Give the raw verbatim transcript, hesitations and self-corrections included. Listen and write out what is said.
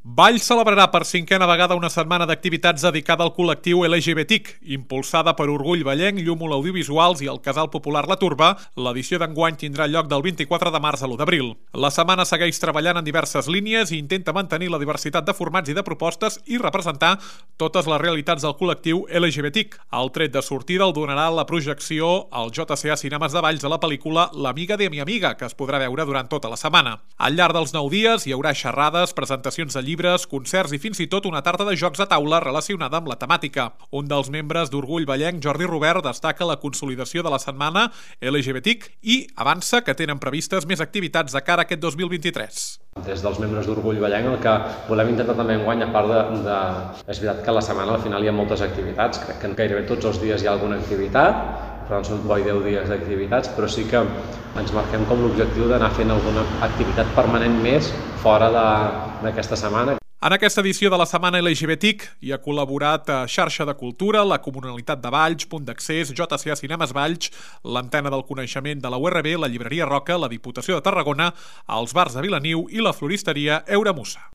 Valls celebrarà per cinquena vegada una setmana d'activitats dedicada al col·lectiu L G B T I C. Impulsada per Orgull Vallenc, Llúmol Audiovisuals i el Casal Popular La Turba, l'edició d'enguany tindrà lloc del vint-i-quatre de març a l'u d'abril. La setmana segueix treballant en diverses línies i intenta mantenir la diversitat de formats i de propostes i representar totes les realitats del col·lectiu L G B T I C. El tret de sortida el donarà la projecció al J C A Cinemes de Valls de la pel·lícula L'amiga de mi amiga, que es podrà veure durant tota la setmana. Al llarg dels nou dies hi haurà xerrades, presentacions de llibres, llibres, concerts i fins i tot una tarta de jocs de taula relacionada amb la temàtica. Un dels membres d'Orgull Vallenc, Jordi Robert, destaca la consolidació de la setmana L G B T I C i avança que tenen previstes més activitats de cara a aquest dos mil vint-i-tres. Des dels membres d'Orgull Vallenc el que volem intentar també enguany, a part de, de... És veritat que a la setmana al final hi ha moltes activitats, crec que gairebé tots els dies hi ha alguna activitat, per tant són boi deu dies d'activitats, però sí que ens marquem com l'objectiu d'anar fent alguna activitat permanent més fora d'aquesta setmana. En aquesta edició de la setmana L G B T I C hi ha col·laborat a Xarxa de Cultura, la Comunalitat de Valls, Punt d'Accés, J C A Cinemes Valls, l'Antena del Coneixement de la U R B, la Llibreria Roca, la Diputació de Tarragona, els bars de Vilaniu i la floristeria Euramusa.